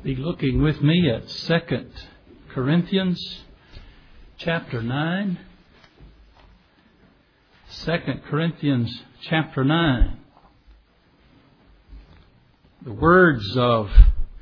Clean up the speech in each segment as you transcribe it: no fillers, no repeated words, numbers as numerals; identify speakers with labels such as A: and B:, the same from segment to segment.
A: Be looking with me at 2 Corinthians chapter 9. 2 Corinthians chapter 9. The words of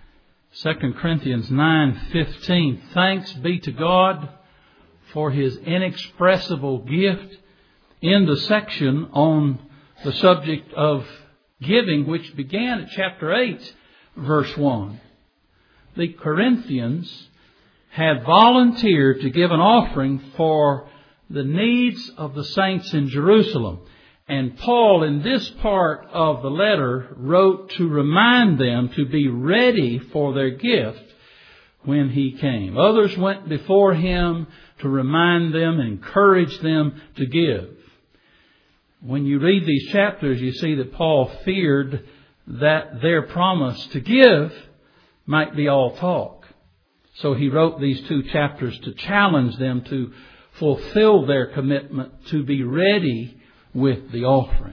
A: 2 Corinthians 9:15. Thanks be to God for His inexpressible gift, in the section on the subject of giving, which began at chapter 8, verse 1. The Corinthians had volunteered to give an offering for the needs of the saints in Jerusalem. And Paul, in this part of the letter, wrote to remind them to be ready for their gift when he came. Others went before him to remind them and encourage them to give. When you read these chapters, you see that Paul feared that their promise to give might be all talk. So he wrote these 2 chapters to challenge them to fulfill their commitment to be ready with the offering.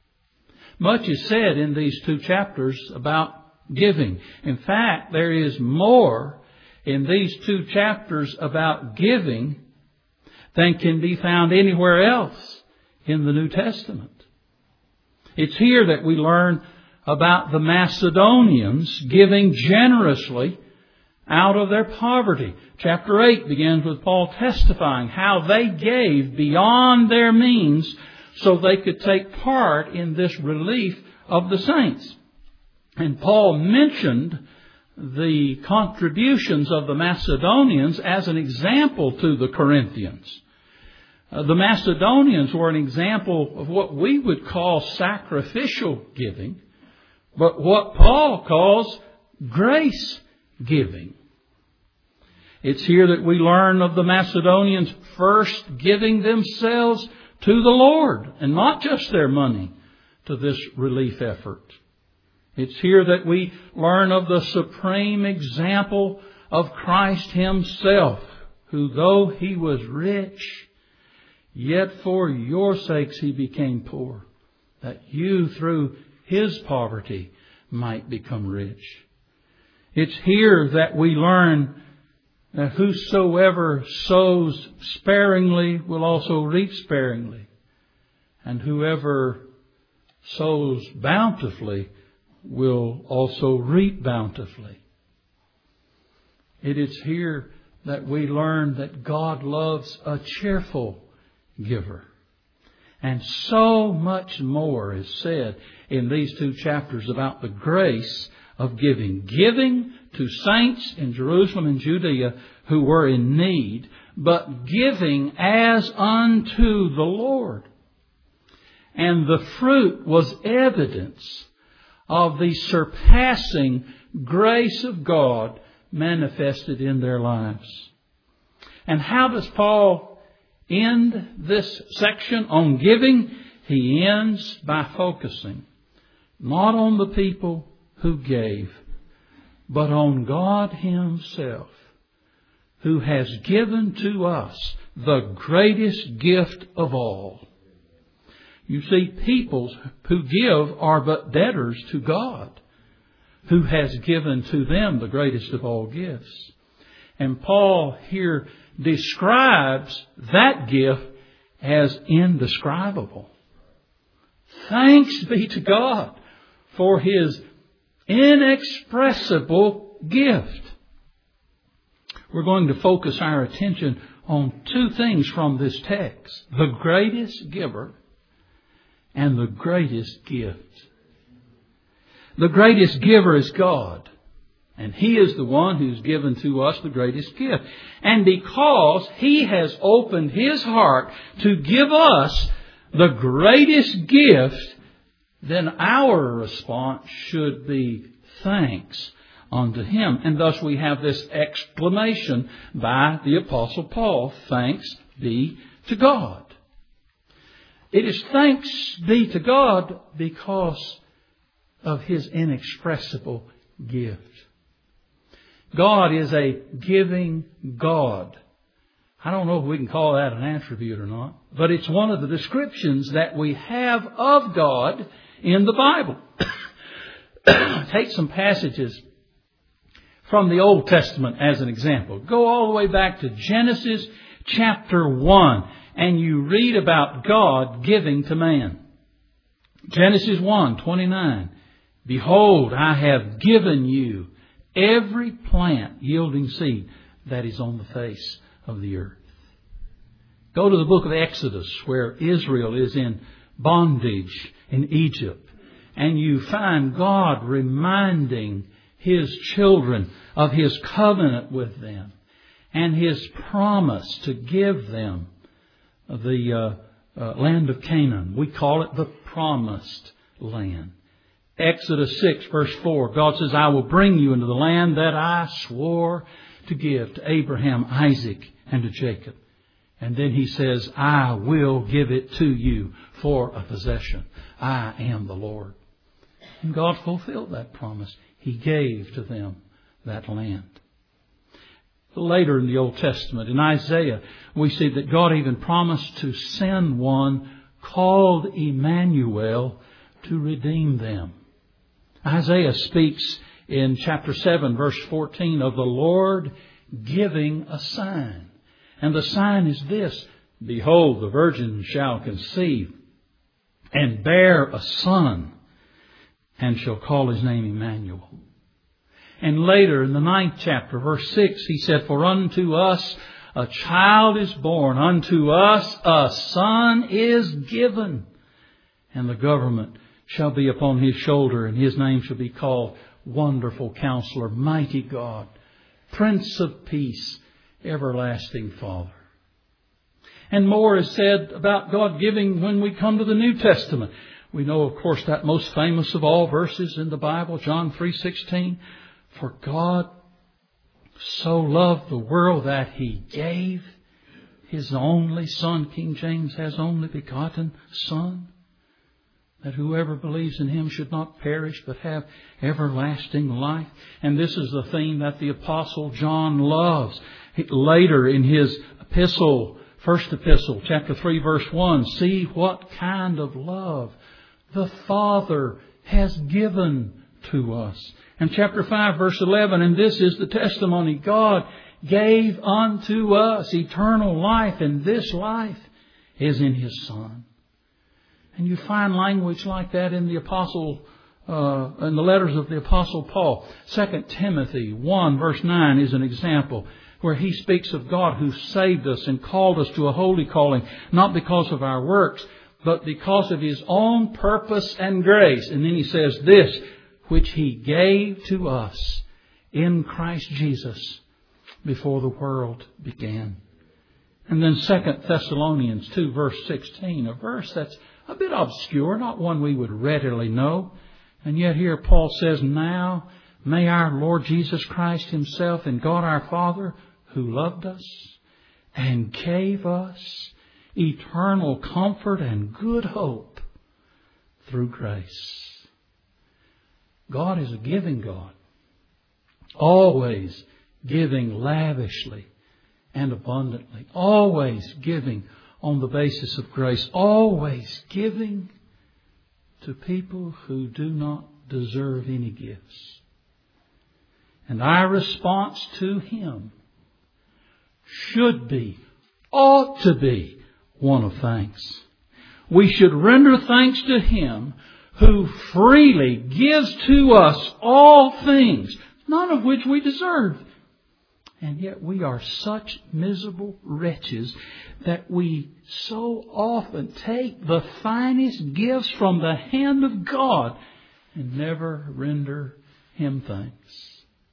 A: Much is said in these 2 chapters about giving. In fact, there is more in these 2 chapters about giving than can be found anywhere else in the New Testament. It's here that we learn about the Macedonians giving generously out of their poverty. Chapter 8 begins with Paul testifying how they gave beyond their means so they could take part in this relief of the saints. And Paul mentioned the contributions of the Macedonians as an example to the Corinthians. The Macedonians were an example of what we would call sacrificial giving, but what Paul calls grace giving. It's here that we learn of the Macedonians first giving themselves to the Lord, and not just their money, to this relief effort. It's here that we learn of the supreme example of Christ Himself, who though He was rich, yet for your sakes He became poor, that you through His poverty might become rich. It's here that we learn that whosoever sows sparingly will also reap sparingly, and whoever sows bountifully will also reap bountifully. It is here that we learn that God loves a cheerful giver. And so much more is said in these 2 chapters about the grace of giving. Giving to saints in Jerusalem and Judea who were in need, but giving as unto the Lord. And the fruit was evidence of the surpassing grace of God manifested in their lives. And how does Paul end this section on giving? He ends by focusing not on the people who gave, but on God Himself, who has given to us the greatest gift of all. You see, peoples who give are but debtors to God, who has given to them the greatest of all gifts. And Paul here describes that gift as indescribable. Thanks be to God for His inexpressible gift. We're going to focus our attention on 2 things from this text: the greatest giver and the greatest gift. The greatest giver is God, and He is the one who's given to us the greatest gift. And because He has opened His heart to give us the greatest gift, then our response should be thanks unto Him. And thus we have this exclamation by the Apostle Paul: thanks be to God. It is thanks be to God because of His inexpressible gift. God is a giving God. I don't know if we can call that an attribute or not, but it's one of the descriptions that we have of God in the Bible. Take some passages from the Old Testament as an example. Go all the way back to Genesis chapter 1 and you read about God giving to man. Genesis 1:29. Behold, I have given you every plant yielding seed that is on the face of the earth. Go to the book of Exodus where Israel is in bondage in Egypt. And you find God reminding His children of His covenant with them and His promise to give them the land of Canaan. We call it the promised land. Exodus 6 verse 4, God says, I will bring you into the land that I swore to give to Abraham, Isaac, and to Jacob. And then He says, I will give it to you for a possession. I am the Lord. And God fulfilled that promise. He gave to them that land. Later in the Old Testament, in Isaiah, we see that God even promised to send one called Emmanuel to redeem them. Isaiah speaks in chapter 7, verse 14, of the Lord giving a sign. And the sign is this: Behold, the virgin shall conceive and bear a son, and shall call his name Emmanuel. And later in the 9th chapter, verse 6, He said, For unto us a child is born, unto us a son is given, and the government shall be upon His shoulder, and His name shall be called Wonderful Counselor, Mighty God, Prince of Peace, Everlasting Father. And more is said about God giving when we come to the New Testament. We know, of course, that most famous of all verses in the Bible, John 3:16. For God so loved the world that He gave His only Son. King James has only begotten Son, that whoever believes in Him should not perish but have everlasting life. And this is the theme that the Apostle John loves. Later in his epistle, first epistle, chapter 3, verse 1, see what kind of love the Father has given to us. And chapter 5, verse 11, and this is the testimony: God gave unto us eternal life, and this life is in His Son. And you find language like that in the in the letters of the Apostle Paul. 2 Timothy 1, verse 9 is an example where he speaks of God who saved us and called us to a holy calling, not because of our works, but because of His own purpose and grace. And then he says this, which He gave to us in Christ Jesus before the world began. And then 2 Thessalonians 2, verse 16, a verse that's a bit obscure, not one we would readily know. And yet here Paul says, Now may our Lord Jesus Christ Himself and God our Father, who loved us and gave us eternal comfort and good hope through grace. God is a giving God, always giving lavishly and abundantly, always giving on the basis of grace, always giving to people who do not deserve any gifts. And our response to Him should be, ought to be, one of thanks. We should render thanks to Him who freely gives to us all things, none of which we deserve. And yet we are such miserable wretches that we so often take the finest gifts from the hand of God and never render Him thanks.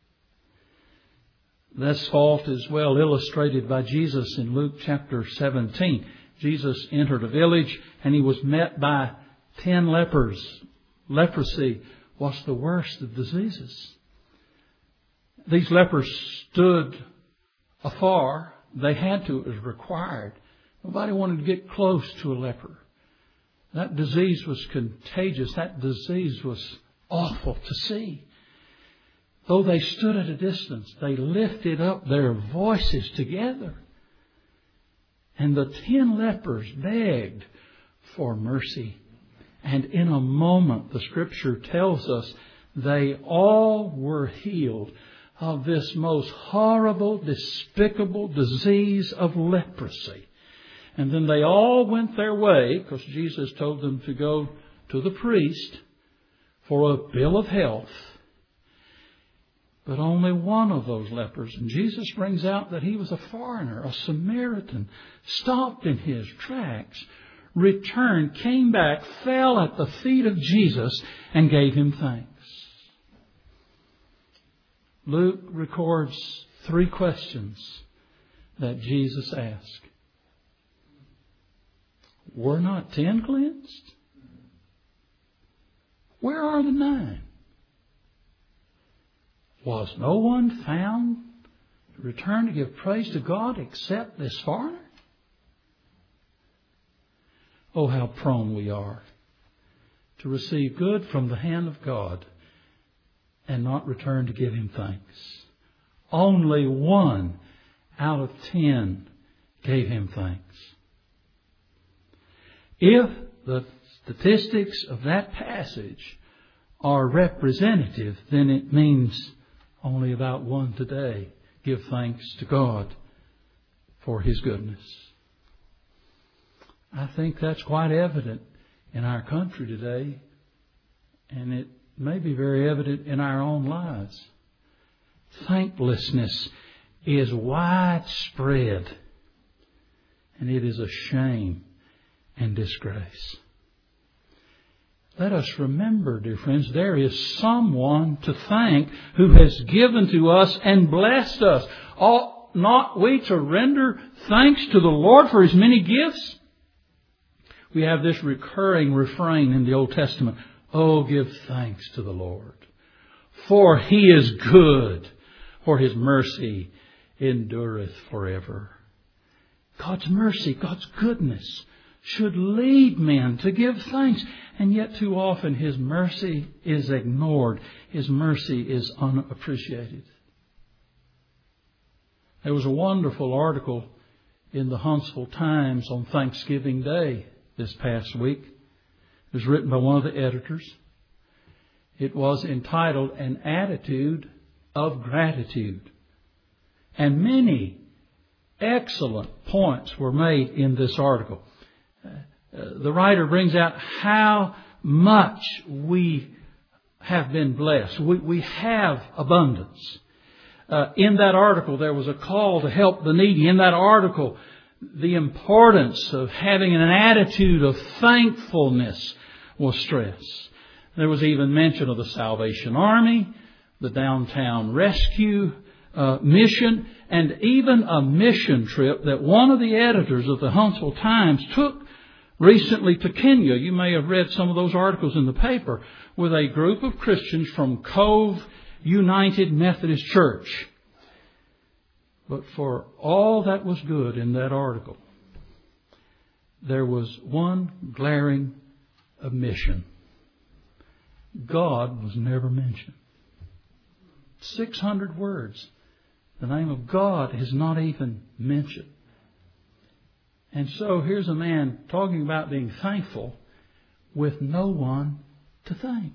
A: This fault is well illustrated by Jesus in Luke chapter 17. Jesus entered a village and He was met by 10 lepers. Leprosy was the worst of diseases. These lepers stood afar. They had to. It was required. Nobody wanted to get close to a leper. That disease was contagious. That disease was awful to see. Though they stood at a distance, they lifted up their voices together. And the 10 lepers begged for mercy. And in a moment, the Scripture tells us, they all were healed of this most horrible, despicable disease of leprosy. And then they all went their way, because Jesus told them to go to the priest for a bill of health. But only one of those lepers, and Jesus brings out that he was a foreigner, a Samaritan, stopped in his tracks, returned, came back, fell at the feet of Jesus, and gave him thanks. Luke records 3 questions that Jesus asked. Were not 10 cleansed? Where are the 9? Was no one found to return to give praise to God except this foreigner? Oh, how prone we are to receive good from the hand of God and not return to give Him thanks. Only 1 out of 10 gave Him thanks. If the statistics of that passage are representative, then it means only about 1 today give thanks to God for His goodness. I think that's quite evident in our country today, and it may be very evident in our own lives. Thanklessness is widespread, and it is a shame and disgrace. Let us remember, dear friends, there is someone to thank who has given to us and blessed us. Ought not we to render thanks to the Lord for His many gifts? We have this recurring refrain in the Old Testament. Oh, give thanks to the Lord, for He is good, for His mercy endureth forever. God's mercy, God's goodness should lead men to give thanks. And yet too often His mercy is ignored. His mercy is unappreciated. There was a wonderful article in the Huntsville Times on Thanksgiving Day this past week. It was written by one of the editors. It was entitled An Attitude of Gratitude. And many excellent points were made in this article. The writer brings out how much we have been blessed. We have abundance. In that article, there was a call to help the needy. In that article, the importance of having an attitude of thankfulness was stressed. There was even mention of the Salvation Army, the Downtown Rescue Mission, and even a mission trip that one of the editors of the Huntsville Times took recently to Kenya. You may have read some of those articles in the paper, with a group of Christians from Cove United Methodist Church. But for all that was good in that article, there was one glaring omission. God was never mentioned. 600 words. The name of God is not even mentioned. And so here's a man talking about being thankful with no one to thank.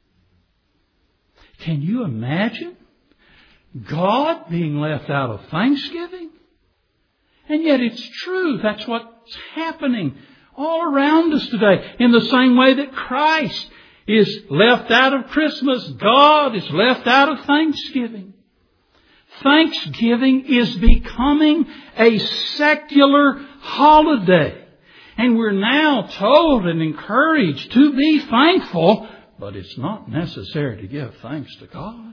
A: Can you imagine God being left out of Thanksgiving? And yet it's true. That's what's happening all around us today. In the same way that Christ is left out of Christmas, God is left out of Thanksgiving. Thanksgiving is becoming a secular holiday. And we're now told and encouraged to be thankful, but it's not necessary to give thanks to God.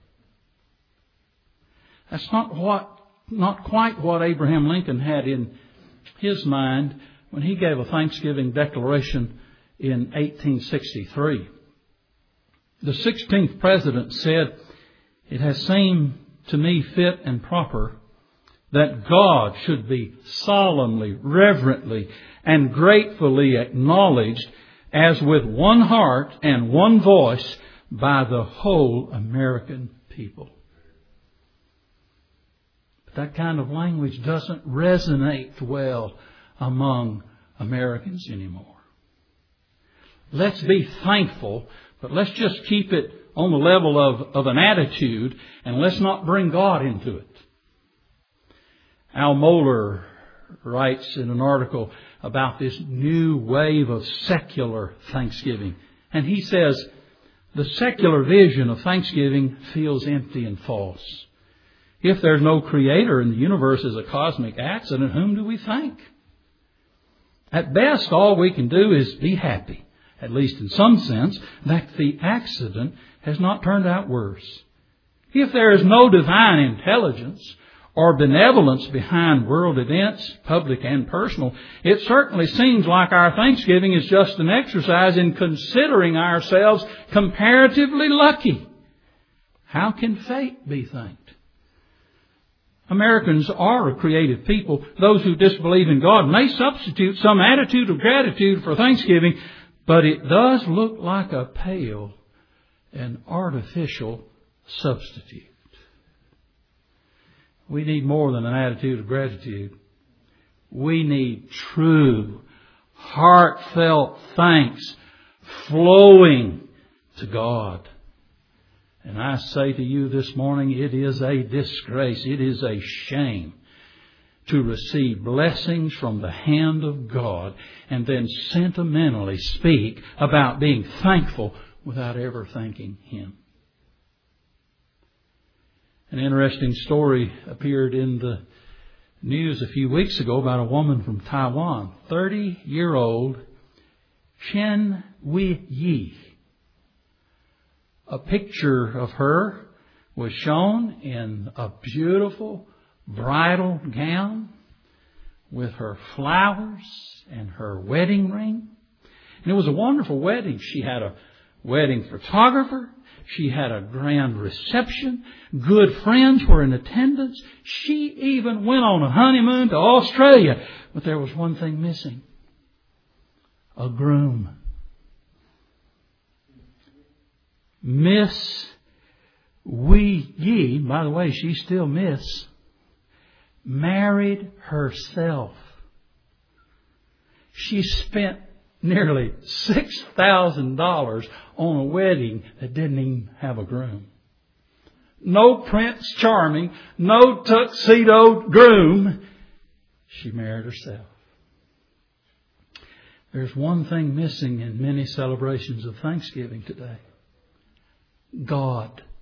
A: That's not quite what Abraham Lincoln had in his mind when he gave a Thanksgiving declaration in 1863. The 16th president said, "It has seemed to me fit and proper that God should be solemnly, reverently, and gratefully acknowledged as with one heart and one voice by the whole American people." But that kind of language doesn't resonate well among Americans anymore. Let's be thankful, but let's just keep it on the level of an attitude, and let's not bring God into it. Al Mohler writes in an article about this new wave of secular thanksgiving. And he says, the secular vision of thanksgiving feels empty and false. If there's no Creator and the universe is a cosmic accident, whom do we thank? At best, all we can do is be happy, at least in some sense, that the accident has not turned out worse. If there is no divine intelligence or benevolence behind world events, public and personal, it certainly seems like our thanksgiving is just an exercise in considering ourselves comparatively lucky. How can fate be thanked? Americans are a creative people. Those who disbelieve in God may substitute some attitude of gratitude for thanksgiving, but it does look like a pale and artificial substitute. We need more than an attitude of gratitude. We need true, heartfelt thanks flowing to God. And I say to you this morning, it is a disgrace, it is a shame to receive blessings from the hand of God and then sentimentally speak about being thankful without ever thanking Him. An interesting story appeared in the news a few weeks ago about a woman from Taiwan, 30-year-old Chen Wei-yi. A picture of her was shown in a beautiful bridal gown with her flowers and her wedding ring. And it was a wonderful wedding. She had a wedding photographer. She had a grand reception. Good friends were in attendance. She even went on a honeymoon to Australia. But there was one thing missing. A groom. Miss Wei-yi, by the way, she's still Miss, married herself. She spent nearly $6,000 on a wedding that didn't even have a groom. No Prince Charming, no tuxedo groom. She married herself. There's one thing missing in many celebrations of Thanksgiving today. God.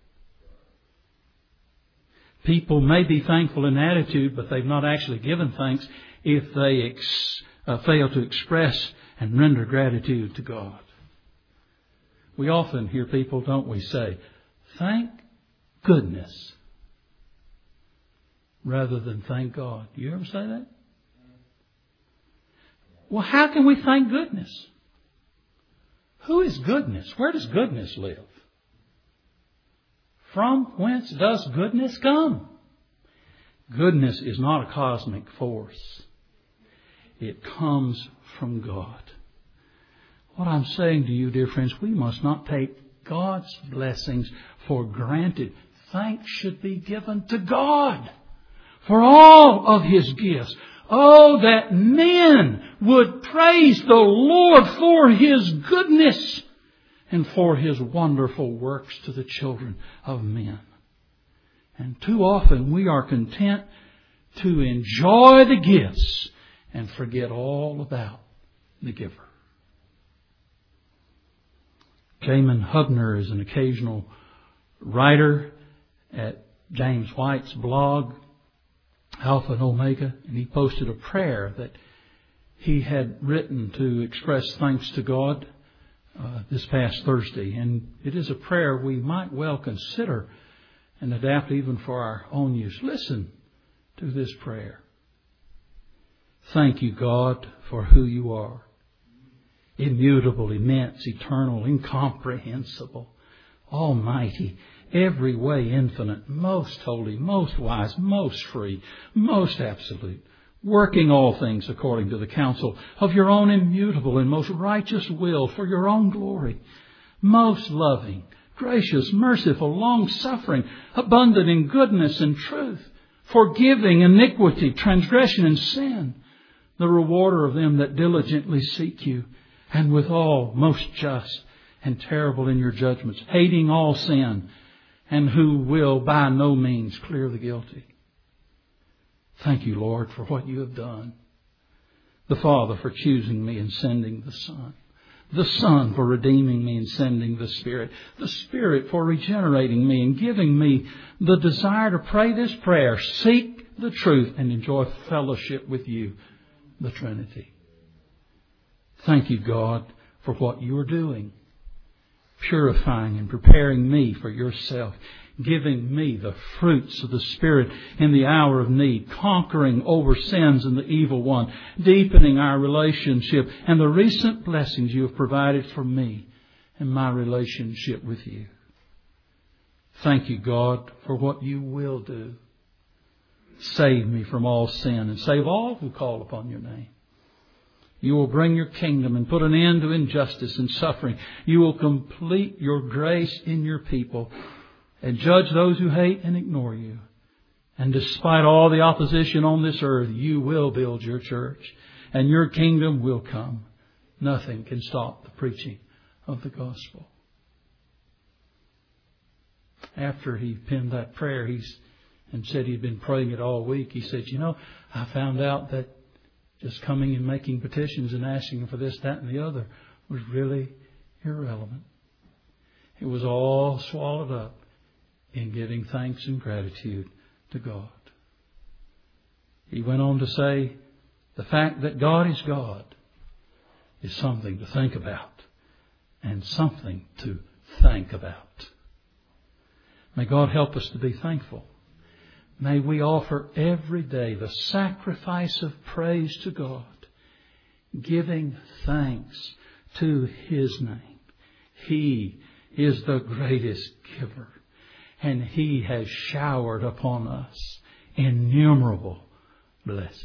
A: People may be thankful in attitude, but they've not actually given thanks if they fail to express and render gratitude to God. We often hear people, don't we, say, thank goodness, rather than thank God. Do you ever say that? Well, how can we thank goodness? Who is goodness? Where does goodness live? From whence does goodness come? Goodness is not a cosmic force. It comes from God. What I'm saying to you, dear friends, we must not take God's blessings for granted. Thanks should be given to God for all of His gifts. Oh, that men would praise the Lord for His goodness and for His wonderful works to the children of men. And too often we are content to enjoy the gifts and forget all about the giver. Jamin Hubner is an occasional writer at James White's blog, Alpha and Omega, and he posted a prayer that he had written to express thanks to God this past Thursday. And it is a prayer we might well consider and adapt even for our own use. Listen to this prayer. Thank you, God, for who you are. Immutable, immense, eternal, incomprehensible, almighty, every way infinite, most holy, most wise, most free, most absolute, working all things according to the counsel of your own immutable and most righteous will for your own glory, most loving, gracious, merciful, long-suffering, abundant in goodness and truth, forgiving iniquity, transgression, and sin, the rewarder of them that diligently seek you, and withal most just and terrible in your judgments, hating all sin, and who will by no means clear the guilty. Thank you, Lord, for what you have done. The Father for choosing me and sending the Son. The Son for redeeming me and sending the Spirit. The Spirit for regenerating me and giving me the desire to pray this prayer. Seek the truth and enjoy fellowship with you, the Trinity. Thank you, God, for what you are doing. Purifying and preparing me for yourself. Giving me the fruits of the Spirit in the hour of need. Conquering over sins and the evil one. Deepening our relationship and the recent blessings you have provided for me and my relationship with you. Thank you, God, for what you will do. Save me from all sin and save all who call upon your name. You will bring your kingdom and put an end to injustice and suffering. You will complete your grace in your people and judge those who hate and ignore you. And despite all the opposition on this earth, you will build your church and your kingdom will come. Nothing can stop the preaching of the gospel. After he penned that prayer, and said he'd been praying it all week, he said, I found out that just coming and making petitions and asking for this, that, and the other was really irrelevant. It was all swallowed up in giving thanks and gratitude to God. He went on to say, the fact that God is God is something to think about and something to thank about. May God help us to be thankful. May we offer every day the sacrifice of praise to God, giving thanks to His name. He is the greatest giver, and He has showered upon us innumerable blessings.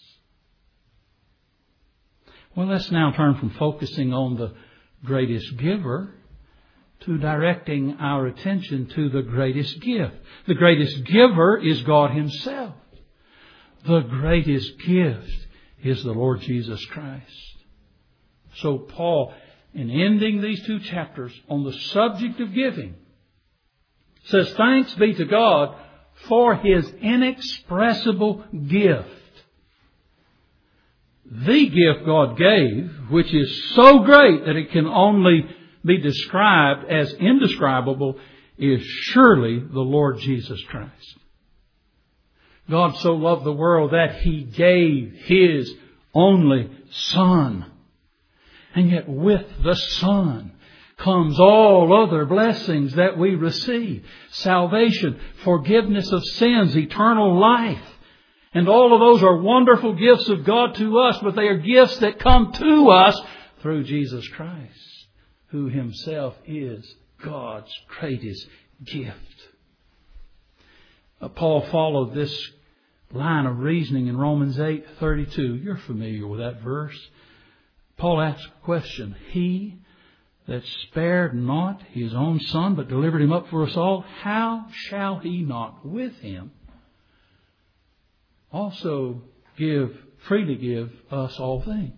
A: Well, let's now turn from focusing on the greatest giver to directing our attention to the greatest gift. The greatest giver is God Himself. The greatest gift is the Lord Jesus Christ. So Paul, in ending these 2 chapters on the subject of giving, says, thanks be to God for His inexpressible gift. The gift God gave, which is so great that it can only be described as indescribable, is surely the Lord Jesus Christ. God so loved the world that He gave His only Son. And yet with the Son comes all other blessings that we receive. Salvation, forgiveness of sins, eternal life. And all of those are wonderful gifts of God to us, but they are gifts that come to us through Jesus Christ, who Himself is God's greatest gift. Paul followed this line of reasoning in Romans 8:32. You're familiar with that verse. Paul asks a question. He that spared not His own Son, but delivered Him up for us all, how shall He not with Him also freely give us all things?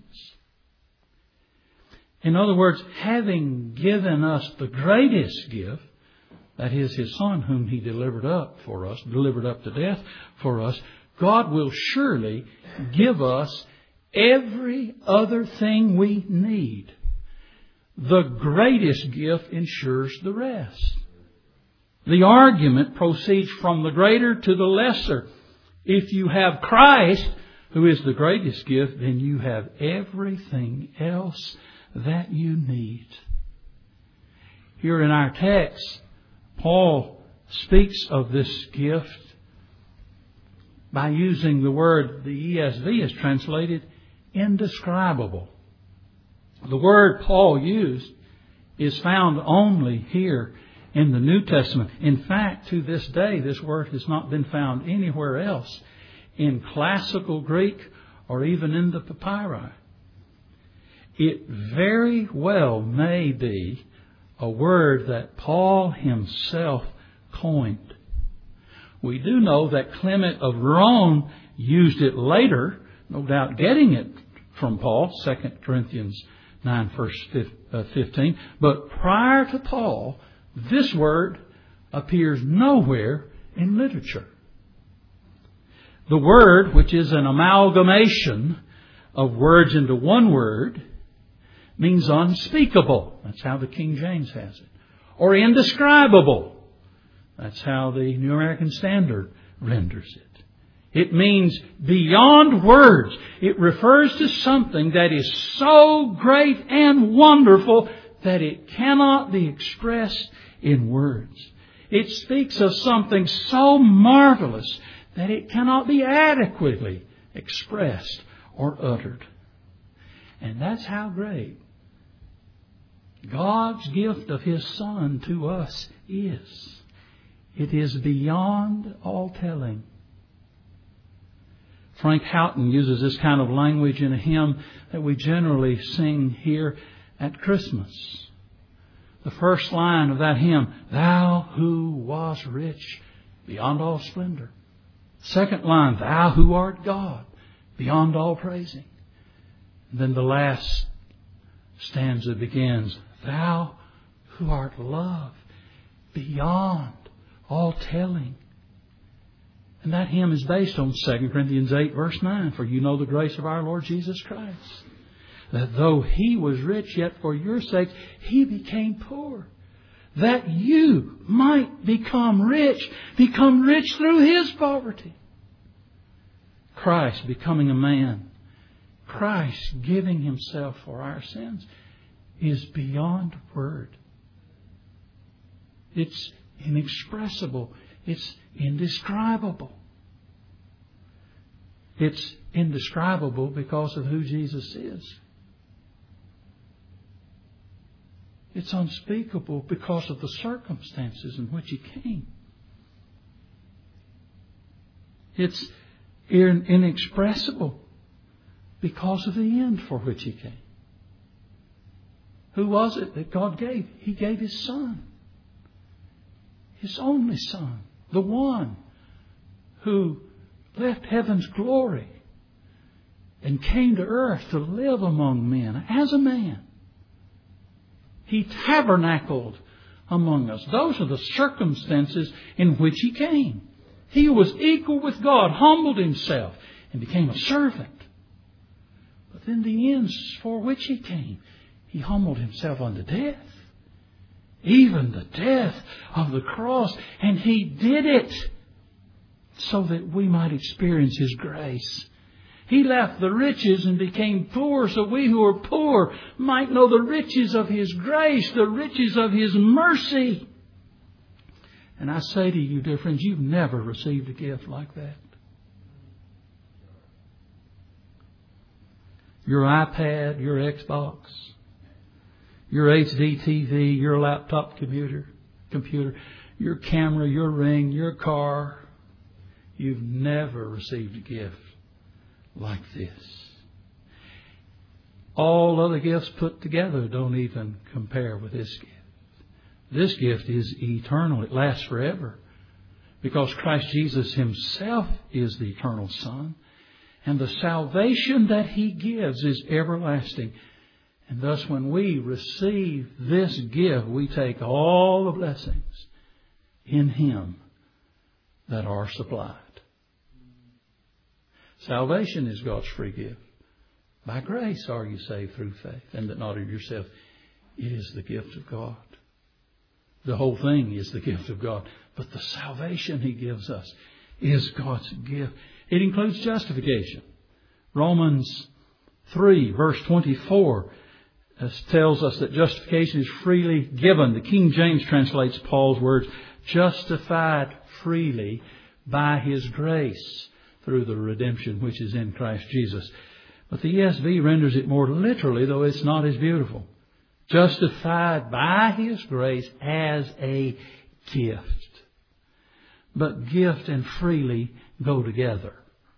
A: In other words, having given us the greatest gift, that is His Son whom He delivered up for us, delivered up to death for us, God will surely give us every other thing we need. The greatest gift ensures the rest. The argument proceeds from the greater to the lesser. If you have Christ, who is the greatest gift, then you have everything else that you need. Here in our text, Paul speaks of this gift by using the word the ESV is translated indescribable. The word Paul used is found only here in the New Testament. In fact, to this day, this word has not been found anywhere else in classical Greek or even in the papyri. It very well may be a word that Paul himself coined. We do know that Clement of Rome used it later, no doubt getting it from Paul, 2 Corinthians 9 verse 15. But prior to Paul, this word appears nowhere in literature. The word, which is an amalgamation of words into one word, means unspeakable. That's how the King James has it. Or indescribable. That's how the New American Standard renders it. It means beyond words. It refers to something that is so great and wonderful that it cannot be expressed in words. It speaks of something so marvelous that it cannot be adequately expressed or uttered. And that's how great God's gift of His Son to us is. It is beyond all telling. Frank Houghton uses this kind of language in a hymn that we generally sing here at Christmas. The first line of that hymn, Thou who was rich beyond all splendor. Second line, Thou who art God beyond all praising. And then the last stanza begins, Thou who art love beyond all telling. And that hymn is based on 2 Corinthians 8 verse 9. For you know the grace of our Lord Jesus Christ, that though He was rich, yet for your sake He became poor, that you might become rich through His poverty. Christ becoming a man, Christ giving Himself for our sins, is beyond word. It's inexpressible. It's indescribable. It's indescribable because of who Jesus is. It's unspeakable because of the circumstances in which He came. It's inexpressible because of the end for which He came. Who was it that God gave? He gave His Son. His only Son. The one who left heaven's glory and came to earth to live among men as a man. He tabernacled among us. Those are the circumstances in which He came. He was equal with God, humbled Himself, and became a servant. But then the ends for which He came, He humbled Himself unto death. Even the death of the cross. And He did it so that we might experience His grace. He left the riches and became poor so we who are poor might know the riches of His grace, the riches of His mercy. And I say to you, dear friends, you've never received a gift like that. Your iPad, your Xbox, your HD TV, your laptop computer, your camera, your ring, your car. You've never received a gift like this. All other gifts put together don't even compare with this gift. This gift is eternal. It lasts forever. Because Christ Jesus Himself is the eternal Son. And the salvation that He gives is everlasting. And thus when we receive this gift, we take all the blessings in Him that are supplied. Salvation is God's free gift. By grace are you saved through faith, and that not of yourself. It is the gift of God. The whole thing is the gift of God. But the salvation He gives us is God's gift. It includes justification. Romans 3 verse 24 tells us that justification is freely given. The King James translates Paul's words, justified freely by His grace through the redemption which is in Christ Jesus. But the ESV renders it more literally, though it's not as beautiful. Justified by His grace as a gift. But gift and freely go together.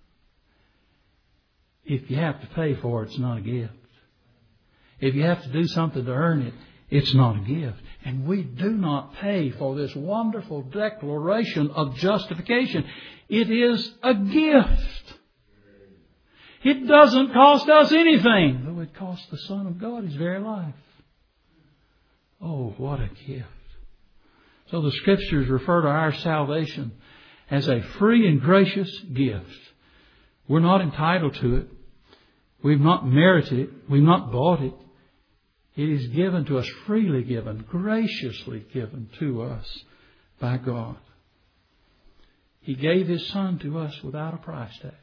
A: If you have to pay for it, it's not a gift. If you have to do something to earn it, it's not a gift. And we do not pay for this wonderful declaration of justification. It is a gift. It doesn't cost us anything, though it cost the Son of God His very life. Oh, what a gift. So the Scriptures refer to our salvation as a free and gracious gift. We're not entitled to it. We've not merited it. We've not bought it. It is given to us, freely given, graciously given to us by God. He gave His Son to us without a price tag.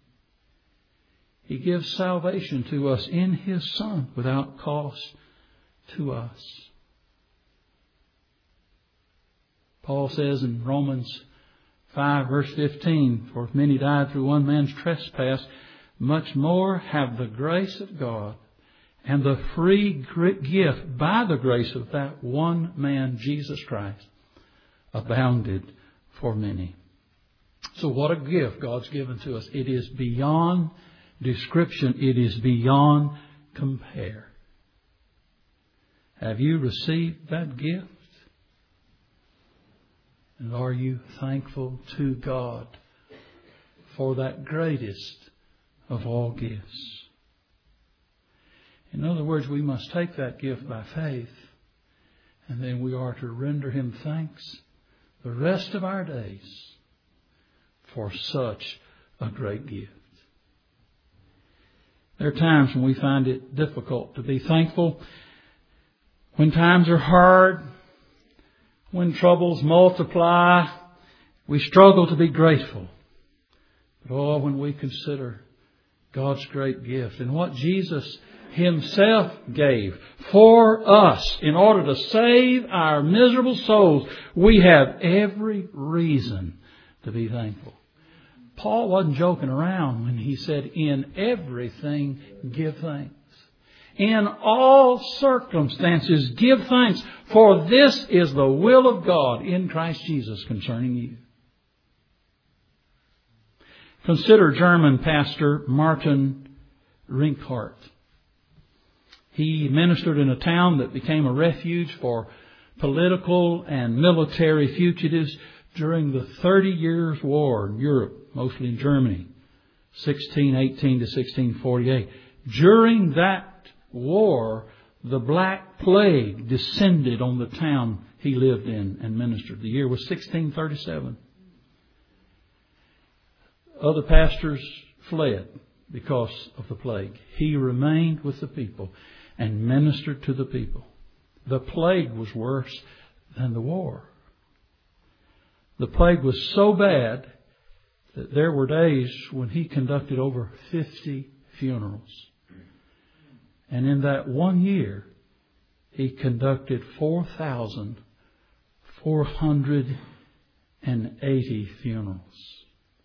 A: He gives salvation to us in His Son without cost to us. Paul says in Romans 5 verse 15, "For if many died through one man's trespass, much more have the grace of God and the free gift by the grace of that one man, Jesus Christ, abounded for many." So what a gift God's given to us. It is beyond description. It is beyond compare. Have you received that gift? And are you thankful to God for that greatest of all gifts? In other words, we must take that gift by faith, and then we are to render Him thanks the rest of our days for such a great gift. There are times when we find it difficult to be thankful, when times are hard, when troubles multiply, we struggle to be grateful. But oh, when we consider God's great gift and what Jesus Himself gave for us in order to save our miserable souls, we have every reason to be thankful. Paul wasn't joking around when he said, "In everything give thanks. In all circumstances give thanks, for this is the will of God in Christ Jesus concerning you." Consider German pastor Martin Rinkhart. He ministered in a town that became a refuge for political and military fugitives during the 30 Years' War in Europe, mostly in Germany, 1618 to 1648. During that war, the Black Plague descended on the town he lived in and ministered. The year was 1637. Other pastors fled because of the plague. He remained with the people and ministered to the people. The plague was worse than the war. The plague was so bad that there were days when he conducted over 50 funerals. And in that one year, he conducted 4,480 funerals.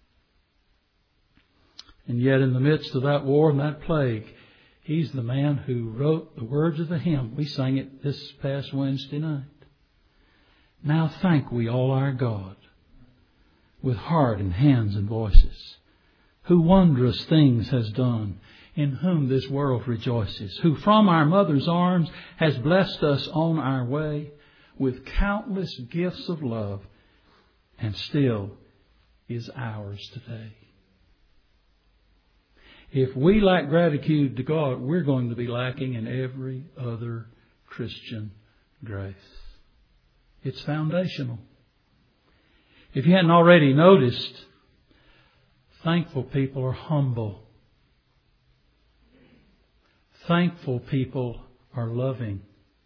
A: And yet in the midst of that war and that plague, he's the man who wrote the words of the hymn. We sang it this past Wednesday night. "Now thank we all our God with heart and hands and voices, who wondrous things has done, in whom this world rejoices, who from our mother's arms has blessed us on our way with countless gifts of love, and still is ours today." If we lack gratitude to God, we're going to be lacking in every other Christian grace. It's foundational. If you hadn't already noticed, thankful people are humble. Thankful people are loving.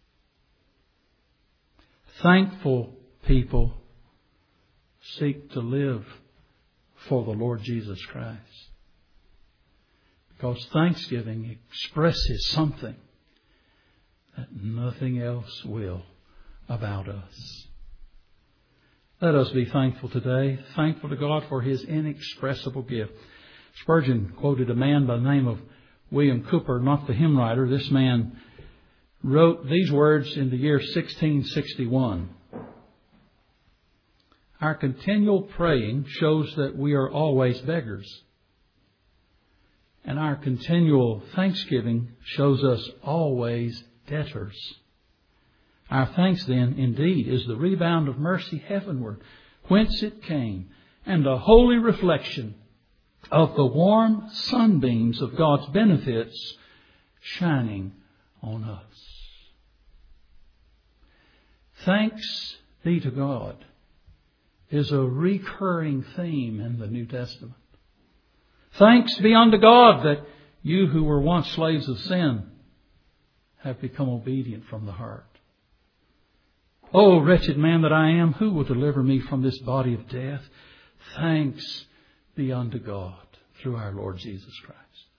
A: Thankful people seek to live for the Lord Jesus Christ. Because thanksgiving expresses something that nothing else will about us. Let us be thankful today, thankful to God for His inexpressible gift. Spurgeon quoted a man by the name of William Cooper, not the hymn writer. This man wrote these words in the year 1661. "Our continual praying shows that we are always beggars. And our continual thanksgiving shows us always debtors. Our thanks then, indeed, is the rebound of mercy heavenward, whence it came, and a holy reflection of the warm sunbeams of God's benefits shining on us. Thanks be to God is a recurring theme in the New Testament. Thanks be unto God that you who were once slaves of sin have become obedient from the heart. Oh, wretched man that I am, who will deliver me from this body of death? Thanks be unto God through our Lord Jesus Christ.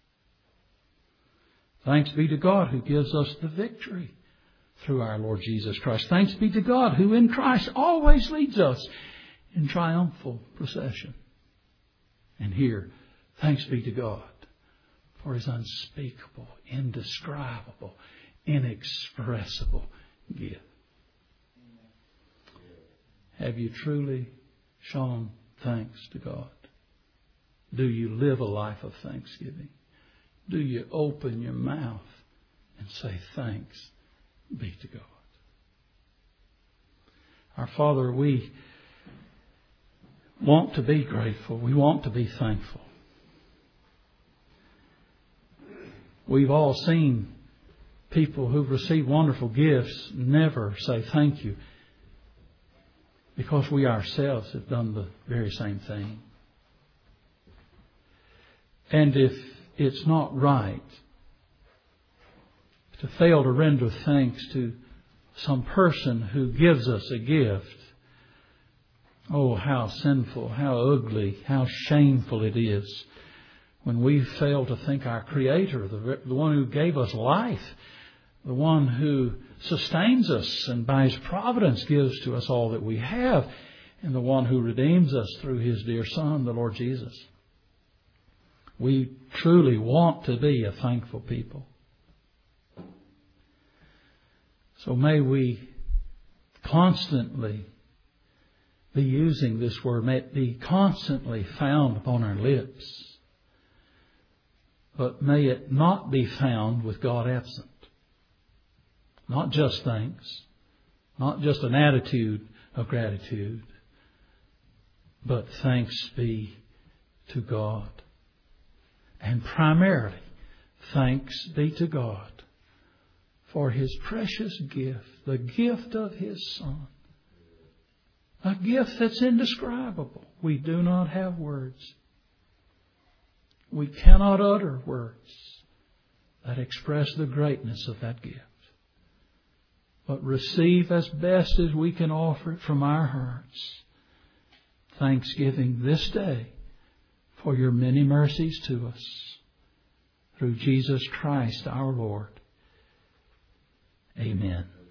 A: Thanks be to God who gives us the victory through our Lord Jesus Christ. Thanks be to God who in Christ always leads us in triumphal procession. And here, thanks be to God for His unspeakable, indescribable, inexpressible gift. Have you truly shown thanks to God? Do you live a life of thanksgiving? Do you open your mouth and say thanks be to God? Our Father, we want to be grateful. We want to be thankful. We've all seen people who've received wonderful gifts never say thank you because we ourselves have done the very same thing. And if it's not right to fail to render thanks to some person who gives us a gift, oh, how sinful, how ugly, how shameful it is when we fail to thank our Creator, the one who gave us life, the one who sustains us and by His providence gives to us all that we have, and the one who redeems us through His dear Son, the Lord Jesus. We truly want to be a thankful people. So may we constantly be using this word, may it be constantly found upon our lips, but may it not be found with God absent. Not just thanks, not just an attitude of gratitude, but thanks be to God. And primarily, thanks be to God for His precious gift, the gift of His Son. A gift that's indescribable. We do not have words. We cannot utter words that express the greatness of that gift. But receive as best as we can offer it from our hearts thanksgiving this day for your many mercies to us through Jesus Christ our Lord. Amen.